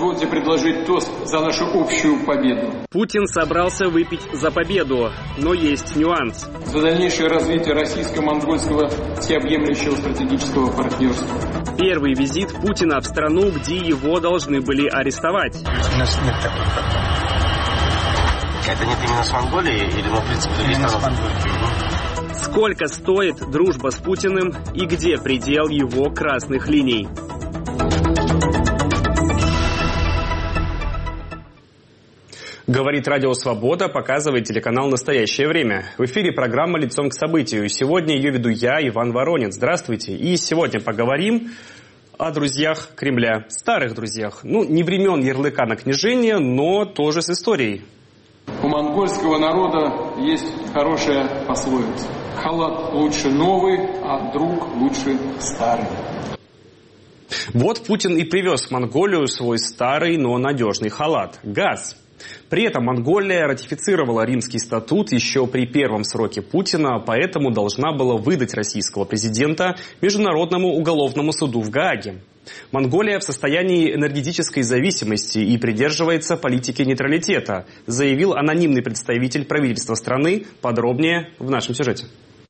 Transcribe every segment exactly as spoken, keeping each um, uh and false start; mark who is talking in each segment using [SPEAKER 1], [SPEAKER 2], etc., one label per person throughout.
[SPEAKER 1] Позвольте предложить тост за нашу общую победу.
[SPEAKER 2] Путин собрался выпить за победу, но есть нюанс.
[SPEAKER 1] За дальнейшее развитие российско-монгольского всеобъемлющего стратегического партнерства.
[SPEAKER 2] Первый визит Путина в страну, где его должны были арестовать.
[SPEAKER 3] У нас нет такой проблемы. Это нет именно с Монголией или, ну, в принципе, именно с Монголией?
[SPEAKER 2] Сколько стоит дружба с Путиным и где предел его красных линий? Говорит Радио Свобода, показывает телеканал «Настоящее время». В эфире программа «Лицом к событию». Сегодня ее веду я, Иван Воронец. Здравствуйте. И сегодня поговорим о друзьях Кремля. Старых друзьях. Ну, не времен ярлыка на княжение, но тоже с историей.
[SPEAKER 1] У монгольского народа есть хорошая пословица. Халат лучше новый, а друг лучше старый.
[SPEAKER 2] Вот Путин и привез в Монголию свой старый, но надежный халат – газ. При этом Монголия ратифицировала Римский статут еще при первом сроке Путина, поэтому должна была выдать российского президента Международному уголовному суду в Гааге. Монголия в состоянии энергетической зависимости и придерживается политики нейтралитета, заявил анонимный представитель правительства страны. Подробнее в нашем сюжете.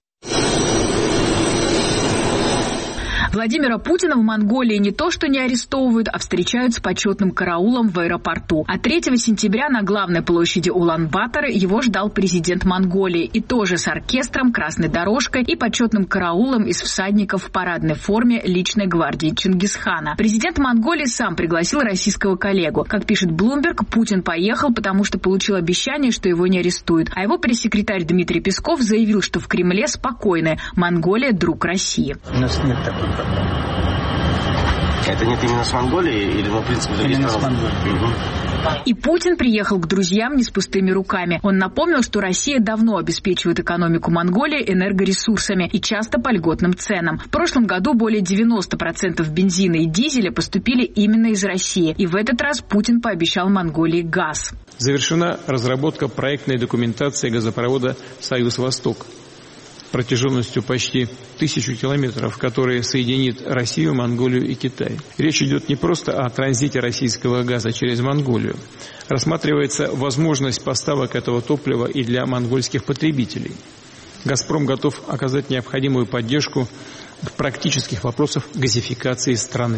[SPEAKER 4] Владимира Путина в Монголии не то что не арестовывают, а встречают с почетным караулом в аэропорту. А третьего сентября на главной площади Улан-Батора его ждал президент Монголии. И тоже с оркестром, красной дорожкой и почетным караулом из всадников в парадной форме личной гвардии Чингисхана. Президент Монголии сам пригласил российского коллегу. Как пишет Bloomberg, Путин поехал, потому что получил обещание, что его не арестуют. А его пресс-секретарь Дмитрий Песков заявил, что в Кремле спокойны. Монголия – друг России.
[SPEAKER 3] У нас нет такой проблемы. Это нет именно с Монголией или, ну, в принципе, именно с Монголией? Угу.
[SPEAKER 4] И Путин приехал к друзьям не с пустыми руками. Он напомнил, что Россия давно обеспечивает экономику Монголии энергоресурсами и часто по льготным ценам. В прошлом году более девяносто процентов бензина и дизеля поступили именно из России. И в этот раз Путин пообещал Монголии газ.
[SPEAKER 5] Завершена разработка проектной документации газопровода «Союз-Восток» протяженностью почти тысячу километров, который соединит Россию, Монголию и Китай. Речь идет не просто о транзите российского газа через Монголию. Рассматривается возможность поставок этого топлива и для монгольских потребителей. «Газпром» готов оказать необходимую поддержку в практических вопросах газификации страны.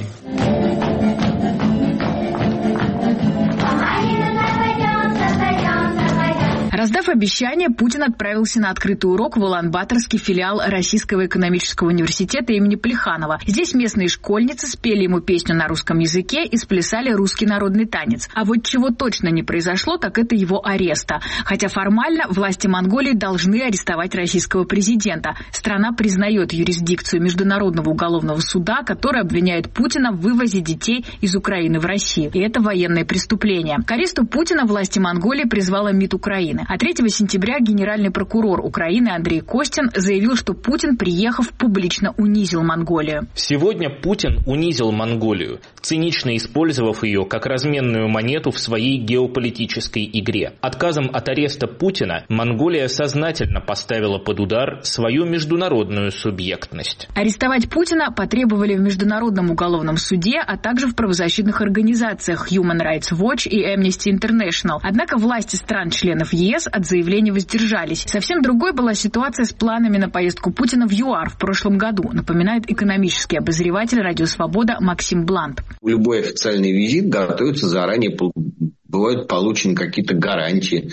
[SPEAKER 4] Раздав обещание, Путин отправился на открытый урок в Улан-Баторский филиал Российского экономического университета имени Плеханова. Здесь местные школьницы спели ему песню на русском языке и сплясали русский народный танец. А вот чего точно не произошло, так это его ареста. Хотя формально власти Монголии должны арестовать российского президента. Страна признает юрисдикцию Международного уголовного суда, который обвиняет Путина в вывозе детей из Украины в Россию. И это военное преступление. К аресту Путина власти Монголии призвала МИД Украины. А третьего сентября генеральный прокурор Украины Андрей Костин заявил, что Путин, приехав, публично унизил Монголию.
[SPEAKER 6] Сегодня Путин унизил Монголию, цинично использовав ее как разменную монету в своей геополитической игре. Отказом от ареста Путина Монголия сознательно поставила под удар свою международную субъектность.
[SPEAKER 4] Арестовать Путина потребовали в Международном уголовном суде, а также в правозащитных организациях Human Rights Watch и Amnesty International. Однако власти стран-членов ЕС от заявления воздержались. Совсем другой была ситуация с планами на поездку Путина в ЮАР в прошлом году, напоминает экономический обозреватель «Радио Свобода» Максим Блант.
[SPEAKER 7] Любой официальный визит готовится заранее, бывают получены какие-то гарантии.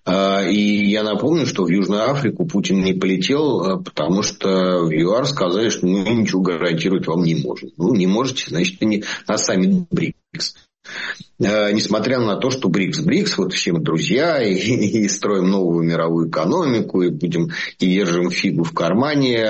[SPEAKER 7] И я напомню, что в Южную Африку Путин не полетел, потому что в ЮАР сказали, что мы ничего гарантировать вам не можем. Ну, не можете, значит, не на саммит БРИКС. Несмотря на то, что БРИКС, БРИКС, вот все мы друзья, и, и строим новую мировую экономику, и будем, и держим фигу в кармане,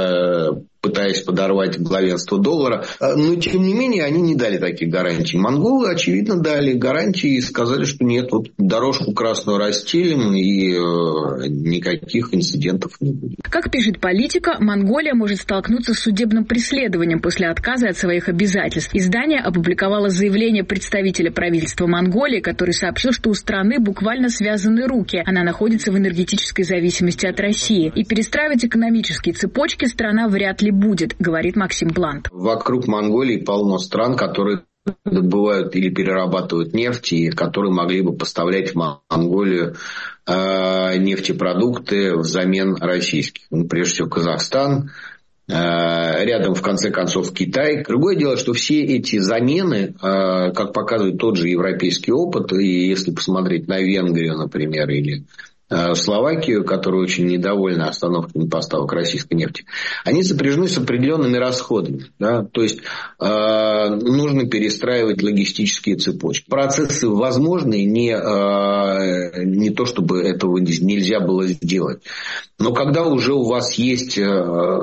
[SPEAKER 7] пытаясь подорвать главенство доллара. Но, тем не менее, они не дали таких гарантий. Монголы, очевидно, дали гарантии и сказали, что нет, вот дорожку красную расстелим, и э, никаких инцидентов не будет.
[SPEAKER 4] Как пишет Политика, Монголия может столкнуться с судебным преследованием после отказа от своих обязательств. Издание опубликовало заявление представителя правительства Монголии, который сообщил, что у страны буквально связаны руки. Она находится в энергетической зависимости от России. И перестраивать экономические цепочки страна вряд ли будет, говорит Максим Блант.
[SPEAKER 7] Вокруг Монголии полно стран, которые добывают или перерабатывают нефть, и которые могли бы поставлять в Монголию э, нефтепродукты взамен российских. Ну, прежде всего, Казахстан, э, рядом, в конце концов, Китай. Другое дело, что все эти замены, э, как показывает тот же европейский опыт, и если посмотреть на Венгрию, например, или Словакию, которая очень недовольна остановками поставок российской нефти, они сопряжены с определенными расходами. Да? То есть, э, нужно перестраивать логистические цепочки. Процессы возможны, не, э, не то, чтобы этого нельзя было сделать. Но когда уже у вас есть э,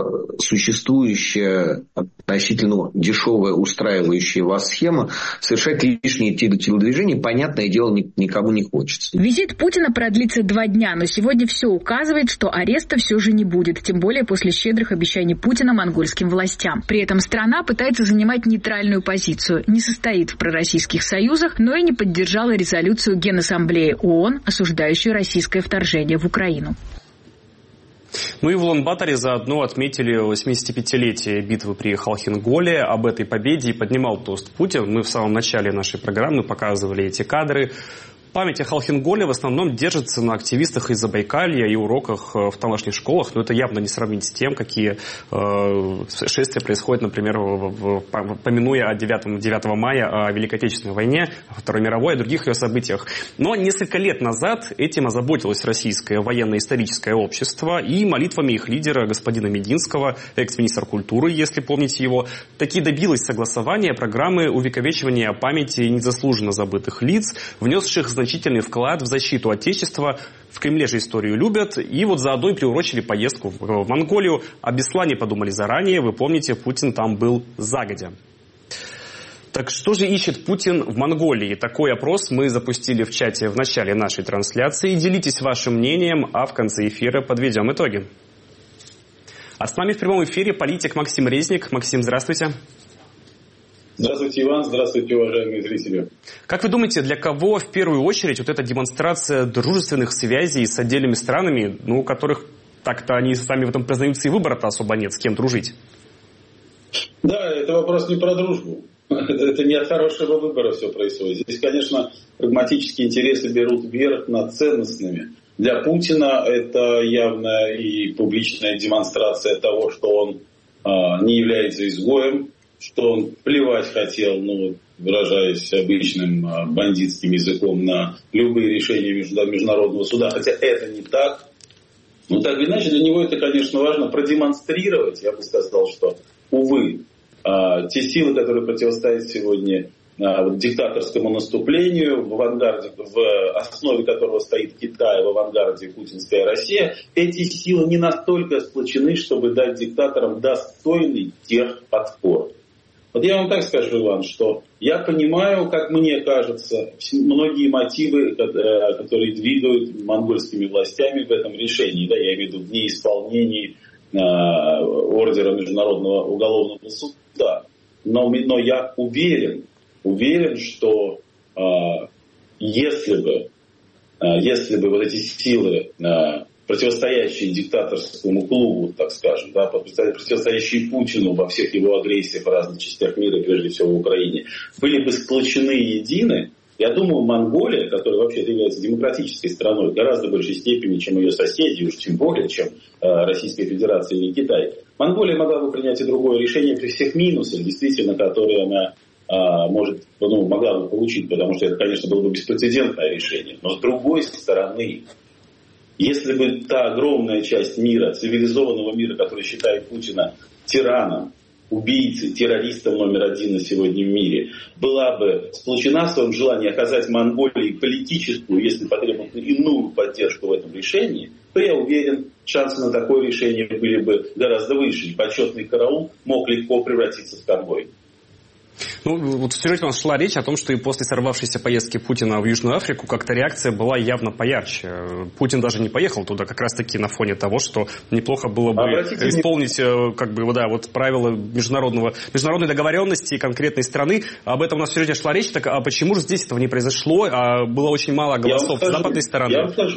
[SPEAKER 7] существующая относительно дешевая, устраивающая вас схема, совершать лишние телодвижения, понятное дело, никому не хочется.
[SPEAKER 4] Визит Путина продлится два дня, но сегодня все указывает, что ареста все же не будет, тем более после щедрых обещаний Путина монгольским властям. При этом страна пытается занимать нейтральную позицию, не состоит в пророссийских союзах, но и не поддержала резолюцию Генассамблеи ООН, осуждающую российское вторжение в Украину.
[SPEAKER 2] Ну и в Улан-Баторе заодно отметили восьмидесятипятилетие битвы при Халхин-Голе. Об этой победе и поднимал тост Путин. Мы в самом начале нашей программы показывали эти кадры. Память о Халхин-Голе в основном держится на активистах из Забайкалья и уроках в тамошних школах, но это явно не сравнить с тем, какие э, шествия происходят, например, в, в, помянуя о девятого мая, о Великой Отечественной войне, о Второй мировой, о других ее событиях. Но несколько лет назад этим озаботилось российское военно-историческое общество, и молитвами их лидера, господина Мединского, экс-министра культуры, если помните его, таки добилось согласования программы увековечивания памяти незаслуженно забытых лиц, внесших значительный вклад в защиту Отечества. В Кремле же историю любят. И вот заодно и приурочили поездку в Монголию. О Беслане подумали заранее. Вы помните, Путин там был загодя. Так что же ищет Путин в Монголии? Такой опрос мы запустили в чате в начале нашей трансляции. Делитесь вашим мнением, а в конце эфира подведем итоги. А с нами в прямом эфире политик Максим Резник. Максим, здравствуйте.
[SPEAKER 8] Здравствуйте, Иван. Здравствуйте, уважаемые зрители.
[SPEAKER 2] Как вы думаете, для кого в первую очередь вот эта демонстрация дружественных связей с отдельными странами, ну, у которых так-то они сами в этом признаются, и выбора-то особо нет, с кем дружить?
[SPEAKER 8] Да, это вопрос не про дружбу. Это не от хорошего выбора все происходит. Здесь, конечно, прагматические интересы берут вверх над ценностными. Для Путина это явная и публичная демонстрация того, что он а, не является изгоем, что он плевать хотел, ну, выражаясь обычным а, бандитским языком, на любые решения международного суда, хотя это не так. Но так или иначе, для него это, конечно, важно продемонстрировать. Я бы сказал, что, увы, а, те силы, которые противостоят сегодня а, вот, диктаторскому наступлению, в авангарде, в основе которого стоит Китай, в авангарде путинская Россия, эти силы не настолько сплочены, чтобы дать диктаторам достойный тех отпор. Вот я вам так скажу, Иван, что я понимаю, как мне кажется, многие мотивы, которые двигают монгольскими властями в этом решении. Да, я имею в виду в неисполнении э, ордера Международного уголовного суда. Но, но я уверен, уверен, что э, если бы, э, если бы вот эти силы, э, противостоящие диктаторскому клубу, так скажем, да, противостоящие Путину во всех его агрессиях в разных частях мира, прежде всего в Украине, были бы сплочены и едины, я думаю, Монголия, которая вообще-то является демократической страной в гораздо большей степени, чем ее соседи, уж тем более, чем э, Российская Федерация или Китай, Монголия могла бы принять и другое решение при всех минусах, действительно, которые она э, может, ну, могла бы получить, потому что это, конечно, было бы беспрецедентное решение. Но с другой стороны, если бы та огромная часть мира, цивилизованного мира, который считает Путина тираном, убийцей, террористом номер один на сегодня в мире, была бы сплочена в своем желании оказать Монголии политическую, если потребуется, иную поддержку в этом решении, то я уверен, шансы на такое решение были бы гораздо выше. И почетный караул мог легко превратиться в конвой.
[SPEAKER 2] Ну, вот в сюжете у нас шла речь о том, что и после сорвавшейся поездки Путина в Южную Африку как-то реакция была явно поярче. Путин даже не поехал туда как раз-таки на фоне того, что неплохо было бы Обратите исполнить как бы, да, вот правила международного, международной договоренности конкретной страны. Об этом у нас в сюжете шла речь. Так, а почему же здесь этого не произошло? А было очень мало голосов с западной стороны.
[SPEAKER 8] Я вам скажу.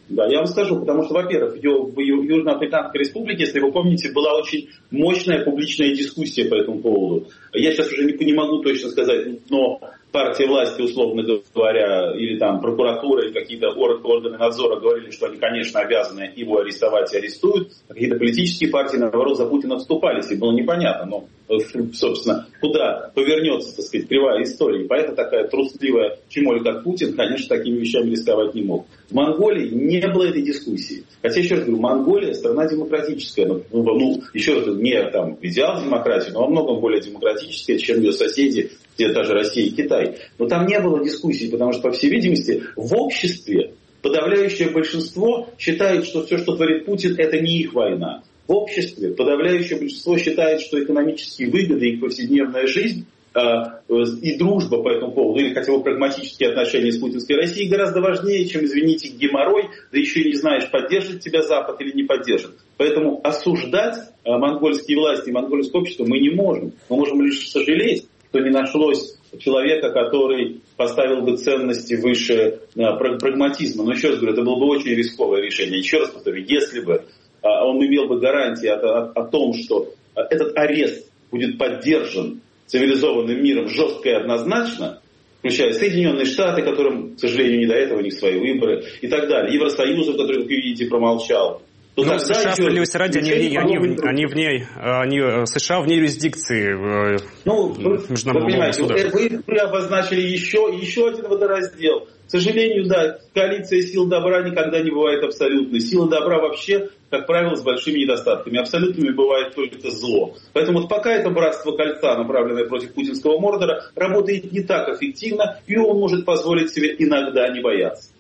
[SPEAKER 8] Да, я вам скажу, потому что, во-первых, в Южноафриканской республике, если вы помните, была очень мощная публичная дискуссия по этому поводу. Я сейчас уже не, не могу точно сказать, но партия власти, условно говоря, или там прокуратура, или какие-то органы надзора говорили, что они, конечно, обязаны его арестовать и арестуют. А какие-то политические партии, наоборот, за Путина вступались, и было непонятно, но, собственно, куда повернется, так сказать, кривая история. И поэтому такая трусливая чемоль, как Путин, конечно, такими вещами рисковать не мог. В Монголии не было этой дискуссии. Хотя, еще раз говорю, Монголия страна демократическая. Ну, ну еще раз говорю, не там идеал демократии, но во многом более демократическая, чем ее соседи, где даже Россия и Китай. Но там не было дискуссий, потому что, по всей видимости, в обществе подавляющее большинство считает, что все, что творит Путин, это не их война. В обществе подавляющее большинство считает, что экономические выгоды и повседневная жизнь и дружба по этому поводу, или хотя бы прагматические отношения с путинской Россией гораздо важнее, чем, извините, геморрой, да еще и не знаешь, поддержит тебя Запад или не поддержит. Поэтому осуждать монгольские власти и монгольское общество мы не можем. Мы можем лишь сожалеть, что не нашлось человека, который поставил бы ценности выше прагматизма. Но еще раз говорю, это было бы очень рисковое решение. Еще раз повторю, если бы он имел бы гарантии о, о, о том, что этот арест будет поддержан цивилизованным миром жестко и однозначно, включая Соединенные Штаты, которым, к сожалению, не до этого, у них свои выборы, и так далее, Евросоюза, который, как вы видите, промолчал.
[SPEAKER 2] Ну, США, справедливости ради, они, они, они, они в ней, они, США вне юрисдикции
[SPEAKER 8] ну, Международного вы понимаете, суда. Вы, вы обозначили еще, еще один водораздел. К сожалению, да, коалиция сил добра никогда не бывает абсолютной. Сила добра вообще, как правило, с большими недостатками. Абсолютными бывает только зло. Поэтому вот пока это братство кольца, направленное против путинского Мордора, работает не так эффективно, и он может позволить себе иногда не бояться.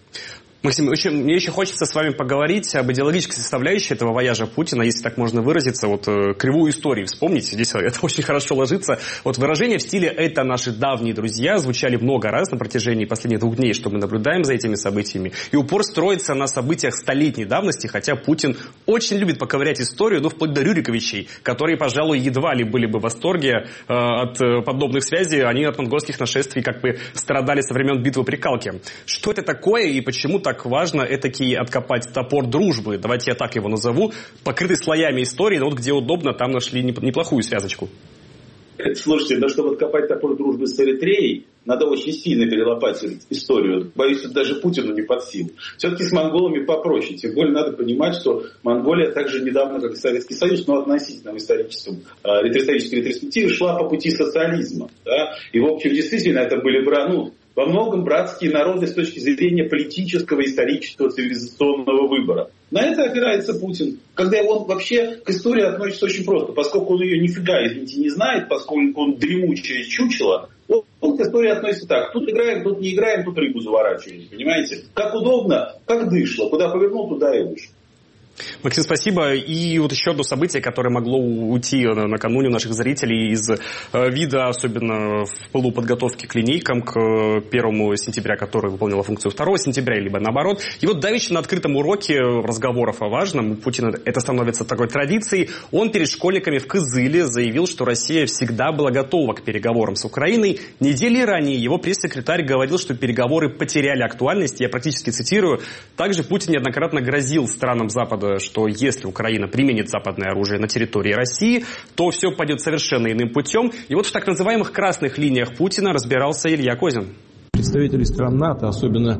[SPEAKER 2] Максим, очень, мне еще хочется с вами поговорить об идеологической составляющей этого вояжа Путина, если так можно выразиться, вот э, кривую историю вспомните, здесь это очень хорошо ложится. Вот выражения в стиле «это наши давние друзья» звучали много раз на протяжении последних двух дней, что мы наблюдаем за этими событиями. И упор строится на событиях столетней давности, хотя Путин очень любит поковырять историю, ну, вплоть до Рюриковичей, которые, пожалуй, едва ли были бы в восторге э, от э, подобных связей. Они от монгольских нашествий как бы страдали со времен битвы при Калке. Что это такое и почему так так важно этакий откопать топор дружбы, давайте я так его назову, покрытый слоями истории, но вот где удобно, там нашли неплохую связочку.
[SPEAKER 8] Слушайте, да чтобы откопать топор дружбы с Эритреей, надо очень сильно перелопатить историю. Боюсь, что даже Путину не под силу. Все-таки с монголами попроще. Тем более надо понимать, что Монголия так же недавно, как и Советский Союз, но относительно в историческом, э, исторической ретроспективе шла по пути социализма. Да? И, в общем, действительно, это были ну, во многом братские народы с точки зрения политического, исторического, цивилизационного выбора. На это опирается Путин. Когда он вообще к истории относится очень просто. Поскольку он ее нифига, извините, не знает, поскольку он дремучее чучело, он, он к истории относится так. Тут играем, тут не играем, тут рыбу заворачиваем. Понимаете? Как удобно, как дышло. Куда повернул, туда и вышел.
[SPEAKER 2] Максим, спасибо. И вот еще одно событие, которое могло уйти накануне у наших зрителей из вида, особенно в пылу подготовки к линейкам, к первому сентября, который выполнила функцию второго сентября, либо наоборот. И вот давеча на открытом уроке разговоров о важном, у Путина это становится такой традицией, он перед школьниками в Кызыле заявил, что Россия всегда была готова к переговорам с Украиной. Недели ранее его пресс-секретарь говорил, что переговоры потеряли актуальность. Я практически цитирую. Также Путин неоднократно грозил странам Запада, что если Украина применит западное оружие на территории России, то все пойдет совершенно иным путем. И вот в так называемых красных линиях Путина разбирался Илья Козин.
[SPEAKER 5] Представители стран НАТО, особенно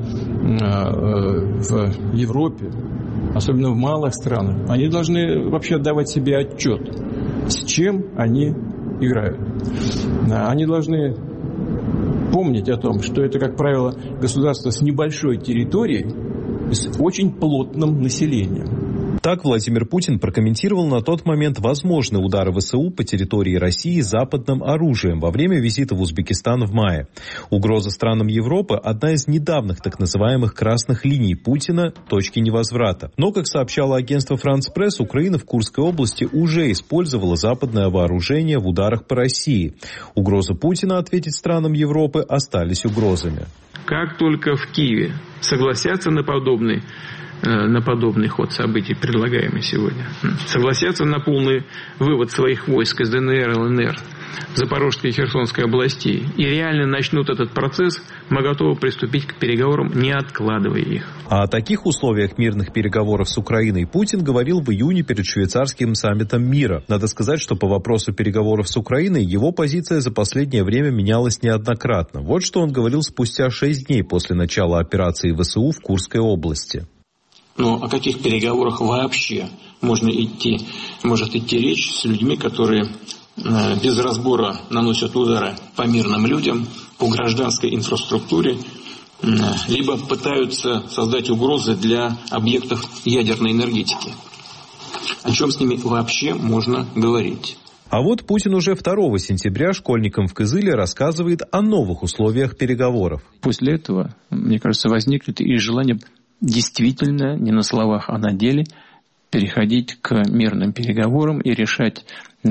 [SPEAKER 5] в Европе, особенно в малых странах, они должны вообще отдавать себе отчет, с чем они играют. Они должны помнить о том, что это, как правило, государство с небольшой территорией, с очень плотным населением.
[SPEAKER 9] Так Владимир Путин прокомментировал на тот момент возможные удары ВСУ по территории России западным оружием во время визита в Узбекистан в мае. Угроза странам Европы – одна из недавних так называемых красных линий Путина, точки невозврата. Но, как сообщало агентство «Франс Пресс», Украина в Курской области уже использовала западное вооружение в ударах по России. Угрозы Путина ответить странам Европы остались угрозами.
[SPEAKER 5] Как только в Киеве согласятся на подобный на подобный ход событий, предлагаемый сегодня, согласятся на полный вывод своих войск из ДНР и ЛНР, Запорожской и Херсонской областей и реально начнут этот процесс, мы готовы приступить к переговорам, не откладывая их.
[SPEAKER 9] А о таких условиях мирных переговоров с Украиной Путин говорил в июне перед швейцарским саммитом мира. Надо сказать, что по вопросу переговоров с Украиной его позиция за последнее время менялась неоднократно. Вот что он говорил спустя шесть дней после начала операции ВСУ в Курской области.
[SPEAKER 10] Но о каких переговорах вообще можно идти, может идти речь с людьми, которые без разбора наносят удары по мирным людям, по гражданской инфраструктуре, либо пытаются создать угрозы для объектов ядерной энергетики? О чем с ними вообще можно говорить?
[SPEAKER 9] А вот Путин уже второго сентября школьникам в Кызыле рассказывает о новых условиях переговоров.
[SPEAKER 5] После этого, мне кажется, возникнет и желание действительно, не на словах, а на деле, переходить к мирным переговорам и решать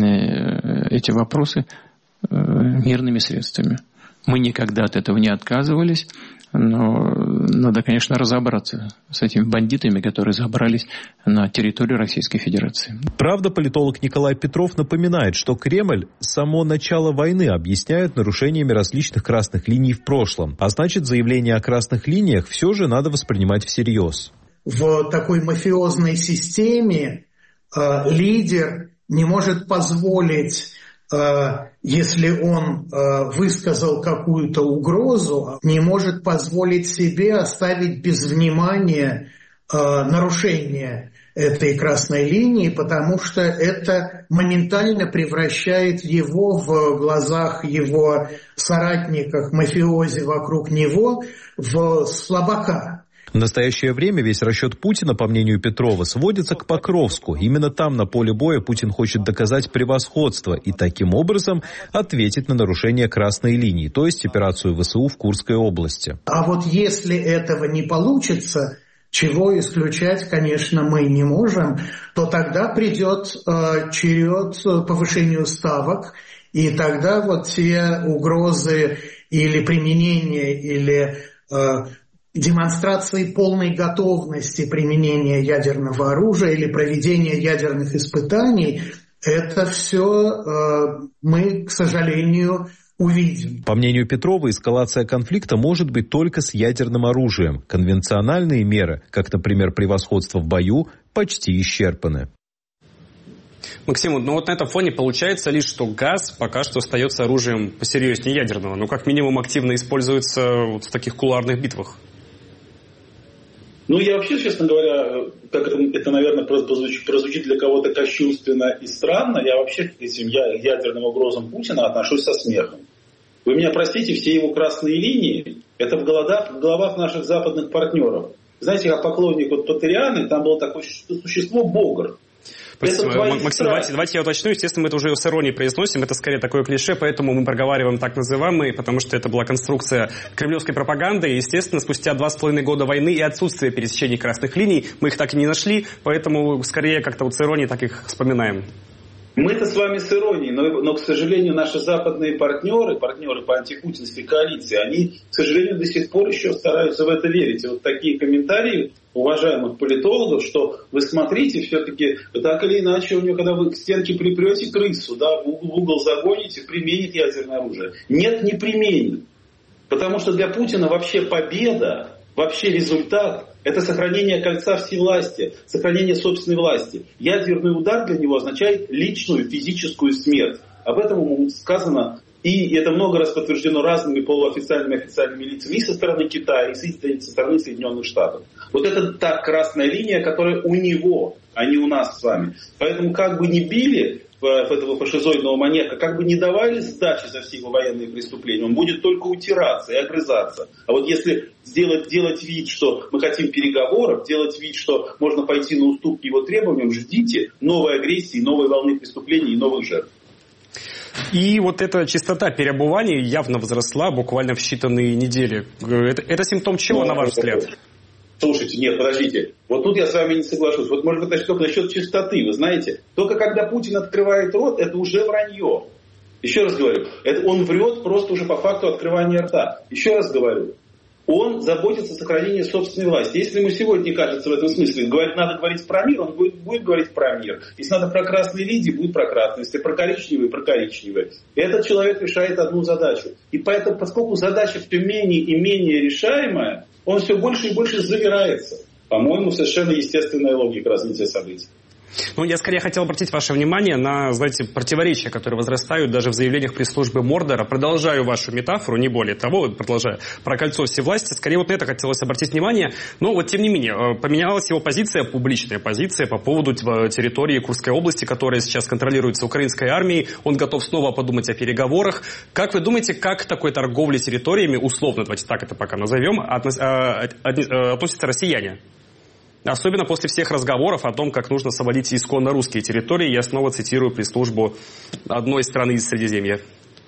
[SPEAKER 5] эти вопросы мирными средствами. Мы никогда от этого не отказывались, но надо, конечно, разобраться с этими бандитами, которые забрались на территорию Российской Федерации.
[SPEAKER 9] Правда, политолог Николай Петров напоминает, что Кремль с самого начала войны объясняет нарушениями различных красных линий в прошлом. А значит, заявление о красных линиях все же надо воспринимать всерьез.
[SPEAKER 11] В такой мафиозной системе э, лидер не может позволить, э, если он э, высказал какую-то угрозу, не может позволить себе оставить без внимания э, нарушение этой красной линии, потому что это моментально превращает его в глазах его соратников, мафиози вокруг него, в слабака.
[SPEAKER 9] В настоящее время весь расчет Путина, по мнению Петрова, сводится к Покровску. Именно там, на поле боя, Путин хочет доказать превосходство и таким образом ответить на нарушение красной линии, то есть операцию ВСУ в Курской области.
[SPEAKER 11] А вот если этого не получится, чего исключать, конечно, мы не можем, то тогда придет э, черед повышению ставок, и тогда вот те угрозы или применение, или э, демонстрации полной готовности применения ядерного оружия или проведения ядерных испытаний, это все э, мы, к сожалению, увидим.
[SPEAKER 9] По мнению Петрова, эскалация конфликта может быть только с ядерным оружием. Конвенциональные меры, как, например, превосходство в бою, почти исчерпаны.
[SPEAKER 2] Максим, ну вот на этом фоне получается лишь, что газ пока что остается оружием посерьезнее ядерного. Ну, как минимум, активно используется вот в таких кулуарных битвах.
[SPEAKER 8] Ну, я вообще, честно говоря, как это, это наверное, прозвучит, прозвучит для кого-то кощунственно и странно, я вообще к этим ядерным угрозам Путина отношусь со смехом. Вы меня простите, все его красные линии, это в головах, в головах наших западных партнеров. Знаете, как поклонник вот Патерианы, там было такое существо Богр.
[SPEAKER 2] Максим, давайте, давайте я уточню. Естественно, мы это уже с иронией произносим. Это скорее такое клише, поэтому мы проговариваем так называемый, потому что это была конструкция кремлевской пропаганды. И, естественно, спустя два с половиной года войны и отсутствие пересечений красных линий, мы их так и не нашли, поэтому скорее как-то вот с иронией так их вспоминаем.
[SPEAKER 8] Мы-то с вами с иронией, но, но, к сожалению, наши западные партнеры, партнеры по антипутинской коалиции, они, к сожалению, до сих пор еще стараются в это верить. И вот такие комментарии уважаемых политологов, что вы смотрите, все-таки так или иначе, у него, когда вы к стенке припрете крысу, да, в угол, в угол загоните, применит ядерное оружие. Нет, не применит. Потому что для Путина вообще победа, вообще результат – это сохранение кольца всевластия, сохранение собственной власти. Ядерный удар для него означает личную физическую смерть. Об этом ему сказано, и это много раз подтверждено разными полуофициальными и официальными лицами и со стороны Китая, и со стороны Соединенных Штатов. Вот это та красная линия, которая у него, а не у нас с вами. Поэтому как бы ни били в этого фашизоидного маньяка, как бы не давали сдачи за все его военные преступления, он будет только утираться и огрызаться. А вот если сделать, делать вид, что мы хотим переговоров, делать вид, что можно пойти на уступки его требованиям, ждите новой агрессии, новой волны преступлений и новых жертв.
[SPEAKER 2] И вот эта частота переобуваний явно возросла буквально в считанные недели. Это, это симптом чего, ну, на ваш взгляд?
[SPEAKER 8] Слушайте, нет, подождите. Вот тут я с вами не соглашусь. Вот, может быть, только насчет чистоты. Вы знаете, только когда Путин открывает рот, это уже вранье. Еще раз говорю, это он врет просто уже по факту открывания рта. Еще раз говорю, Он заботится о сохранении собственной власти. Если ему сегодня кажется в этом смысле, говорит, надо говорить про мир, он будет, будет говорить про мир. Если надо про красные линии, будет про красные. Если про коричневые, про коричневые. Этот человек решает одну задачу. И поэтому, поскольку задача все менее и менее решаемая, он все больше и больше завирается. По-моему, совершенно естественная логика развития событий.
[SPEAKER 2] Ну, я скорее хотел обратить ваше внимание на, знаете, противоречия, которые возрастают даже в заявлениях пресс-службы Мордора. Продолжаю вашу метафору, не более того, продолжаю про кольцо всевластия. Скорее вот на это хотелось обратить внимание. Но вот тем не менее, поменялась его позиция, публичная позиция по поводу территории Курской области, которая сейчас контролируется украинской армией. Он готов снова подумать о переговорах. Как вы думаете, как к такой торговле территориями, условно, давайте так это пока назовем, относятся россияне? Особенно после всех разговоров о том, как нужно освободить исконно русские территории. Я снова цитирую пресс-службу одной страны из Средиземья.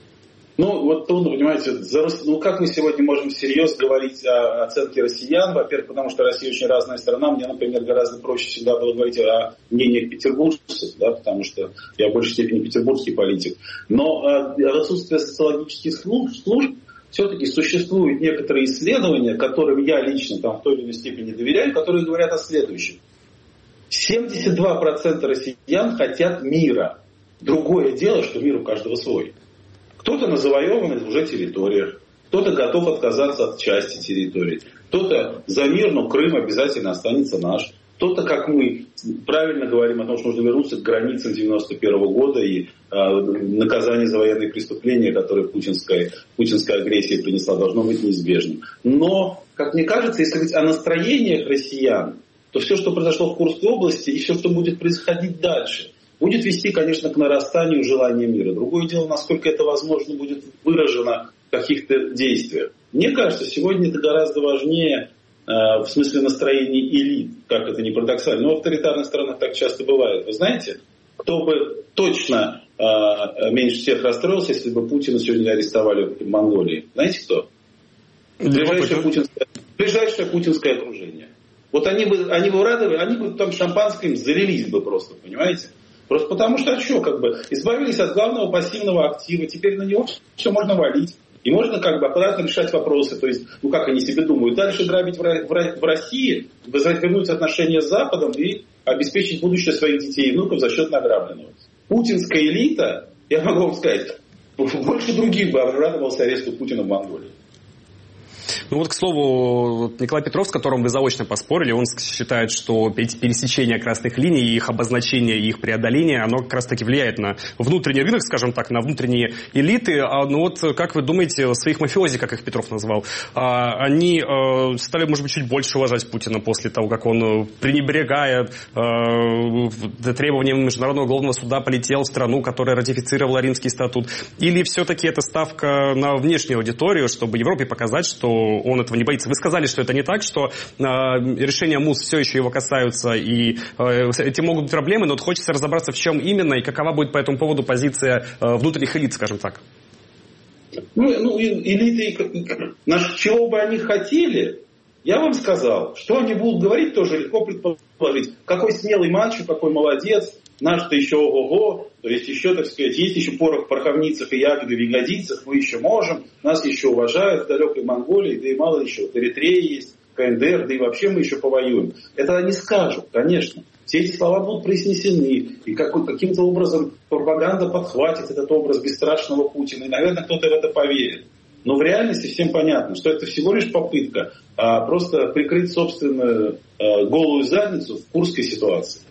[SPEAKER 8] Ну, вот тут, понимаете, за, ну как мы сегодня можем всерьез говорить о оценке россиян? Во-первых, потому что Россия очень разная страна. Мне, например, гораздо проще всегда было говорить о мнениях петербуржцев, да, потому что я в большей степени петербургский политик. Но э, в отсутствие социологических служб, служб все-таки существуют некоторые исследования, которым я лично там, в той или иной степени доверяю, которые говорят о следующем. семьдесят два процента россиян хотят мира. Другое дело, что мир у каждого свой. Кто-то на завоеванных уже территориях, кто-то готов отказаться от части территории, кто-то за мир, но Крым обязательно останется наш. Кто-то, как мы, правильно говорим о том, что нужно вернуться к границам девяносто первого года и э, наказание за военные преступления, которые путинская, путинская агрессия принесла, должно быть неизбежным. Но, как мне кажется, если говорить о настроениях россиян, то все, что произошло в Курской области и все, что будет происходить дальше, будет вести, конечно, к нарастанию желания мира. Другое дело, насколько это возможно будет выражено в каких-то действиях. Мне кажется, сегодня это гораздо важнее в смысле настроения элит, как это ни парадоксально. Но в авторитарных странах так часто бывает. Вы знаете, кто бы точно э, меньше всех расстроился, если бы Путина сегодня арестовали в Монголии? Знаете кто? Ближайшее путинское, ближайшее путинское окружение. Вот они бы, они бы рады, они бы там шампанским залились бы просто, понимаете? Просто потому что, а что, как бы, избавились от главного пассивного актива, теперь на него все можно валить. И можно как бы аккуратно решать вопросы. То есть, ну как они себе думают, дальше грабить в России, вернуть отношения с Западом и обеспечить будущее своих детей и внуков за счет награбленного. Путинская элита, я могу вам сказать, больше других бы обрадовался аресту Путина в Монголии.
[SPEAKER 2] Ну вот, к слову, Николай Петров, с которым вы заочно поспорили, он считает, что пересечение красных линий, их обозначение и их преодоление, оно как раз-таки влияет на внутренний рынок, скажем так, на внутренние элиты. А, ну вот, как вы думаете, своих мафиози, как их Петров назвал, а, они а, стали, может быть, чуть больше уважать Путина после того, как он, пренебрегая а, требованиям Международного уголовного суда, полетел в страну, которая ратифицировала Римский статут? Или все-таки это ставка на внешнюю аудиторию, чтобы Европе показать, что он этого не боится? Вы сказали, что это не так, что э, решения МУС все еще его касаются, и э, этим могут быть проблемы, но вот хочется разобраться, в чем именно, и какова будет по этому поводу позиция э, внутренних элит, скажем так.
[SPEAKER 8] Ну, ну элиты, чего бы они хотели, я вам сказал. Что они будут говорить, тоже легко предположить. Какой смелый мальчик, какой молодец, наш-то еще ого-го, то есть еще, так сказать, есть еще порох в пороховницах и ягоды в ягодицах, мы еще можем, нас еще уважают в далекой Монголии, да и мало еще, в Эритрее есть, КНДР, да и вообще мы еще повоюем. Это они скажут, конечно. Все эти слова будут произнесены, и как, каким-то образом пропаганда подхватит этот образ бесстрашного Путина, и, наверное, кто-то в это поверит. Но в реальности всем понятно, что это всего лишь попытка а, просто прикрыть собственную а, голую задницу в курской ситуации.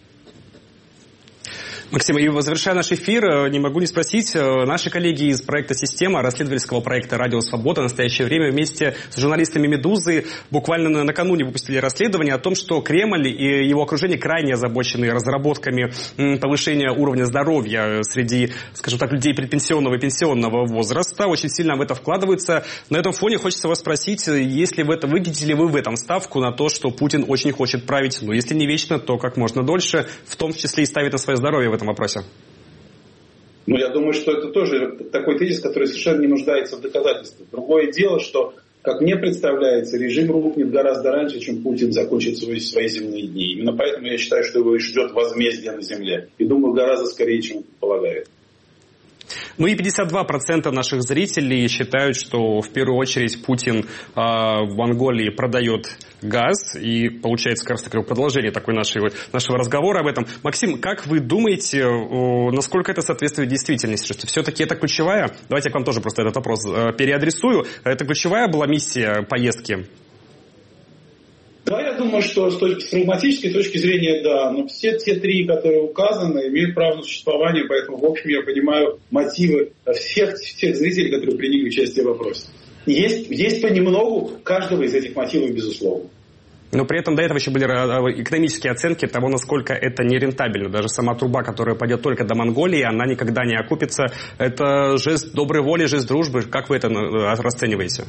[SPEAKER 2] Максим, и завершая наш эфир, не могу не спросить, наши коллеги из проекта «Система», расследовательского проекта «Радио Свобода» в настоящее время вместе с журналистами «Медузы» буквально накануне выпустили расследование о том, что Кремль и его окружение крайне озабочены разработками повышения уровня здоровья среди, скажем так, людей предпенсионного и пенсионного возраста, очень сильно в это вкладываются. На этом фоне хочется вас спросить, если в это, видите ли вы в этом ставку на то, что Путин очень хочет править, ну, если не вечно, то как можно дольше, в том числе и ставит на свое здоровье в этом вопросе?
[SPEAKER 8] Ну, я думаю, что это тоже такой тезис, который совершенно не нуждается в доказательствах. Другое дело, что, как мне представляется, режим рухнет гораздо раньше, чем Путин закончит свои, свои земные дни. Именно поэтому я считаю, что его ждет возмездие на земле. И думаю, гораздо скорее, чем он предполагает.
[SPEAKER 2] Ну и пятьдесят два процента наших зрителей считают, что в первую очередь Путин э, в Монголии продает газ. И получается как раз такое продолжение такой нашего, нашего разговора об этом. Максим, как вы думаете, э, насколько это соответствует действительности? Что все-таки это ключевая, давайте я к вам тоже просто этот вопрос э, переадресую, это ключевая была миссия поездки?
[SPEAKER 8] Да, я думаю, что с, точки, с прагматической точки зрения, да, но все те три, которые указаны, имеют право на существование, поэтому, в общем, я понимаю мотивы всех, всех зрителей, которые приняли участие в вопросе. Есть, есть понемногу каждого из этих мотивов, безусловно.
[SPEAKER 2] Но при этом до этого еще были экономические оценки того, насколько это нерентабельно. Даже сама труба, которая пойдет только до Монголии, она никогда не окупится. Это жест доброй воли, жест дружбы. Как вы это расцениваете?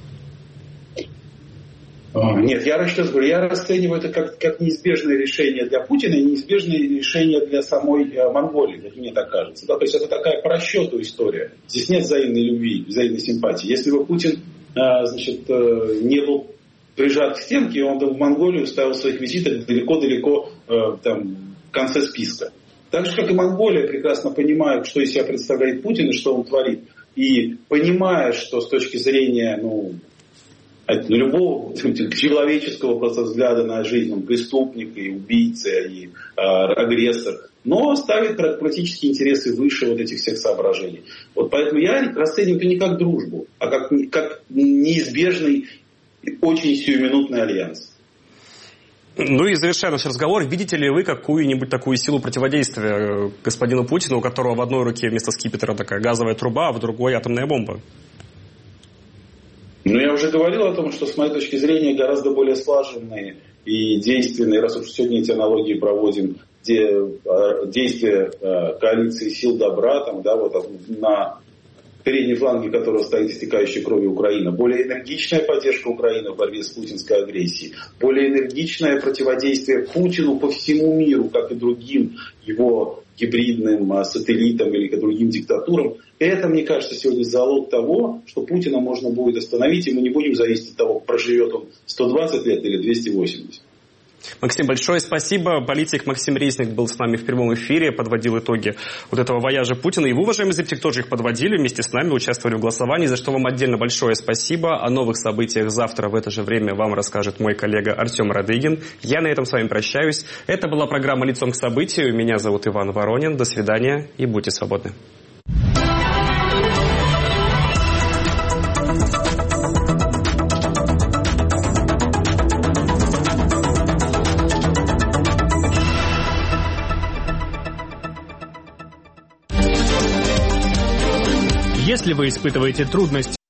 [SPEAKER 8] Нет, я еще раз говорю, я расцениваю это как, как неизбежное решение для Путина и неизбежное решение для самой э, Монголии, как мне так кажется. Да? То есть это такая по расчету история. Здесь нет взаимной любви, взаимной симпатии. Если бы Путин э, значит, э, не был прижат к стенке, он бы в Монголию ставил своих визитов далеко-далеко э, там, в конце списка. Так же, как и Монголия прекрасно понимает, что из себя представляет Путин и что он творит. И понимая, что с точки зрения... ну, любого человеческого просто взгляда на жизнь, он преступник и убийца, и э, агрессор, но ставит прагматические интересы выше вот этих всех соображений. Вот поэтому я расцениваю это не как дружбу, а как, как неизбежный, очень сиюминутный альянс.
[SPEAKER 2] Ну и завершая наш разговор, видите ли вы какую-нибудь такую силу противодействия господину Путину, у которого в одной руке вместо скипетра такая газовая труба, а в другой атомная бомба?
[SPEAKER 8] Ну, я уже говорил о том, что, с моей точки зрения, гораздо более слаженные и действенные, раз уж сегодня эти аналогии проводим, где действия коалиции сил добра, там, да, вот на передней фланге которого стоит истекающая кровью Украина, более энергичная поддержка Украины в борьбе с путинской агрессией, более энергичное противодействие Путину по всему миру, как и другим его гибридным сателлитам или другим диктатурам. Это, мне кажется, сегодня залог того, что Путина можно будет остановить, и мы не будем зависеть от того, проживет он сто двадцать лет или двести восемьдесят.
[SPEAKER 2] Максим, большое спасибо. Политик Максим Резник был с нами в прямом эфире, подводил итоги вот этого вояжа Путина. И вы, уважаемые зрители, тоже их подводили вместе с нами, участвовали в голосовании, за что вам отдельно большое спасибо. О новых событиях завтра в это же время вам расскажет мой коллега Артем Радыгин. Я на этом с вами прощаюсь. Это была программа «Лицом к событию». Меня зовут Иван Воронин. До свидания и будьте свободны.
[SPEAKER 12] Если вы испытываете трудности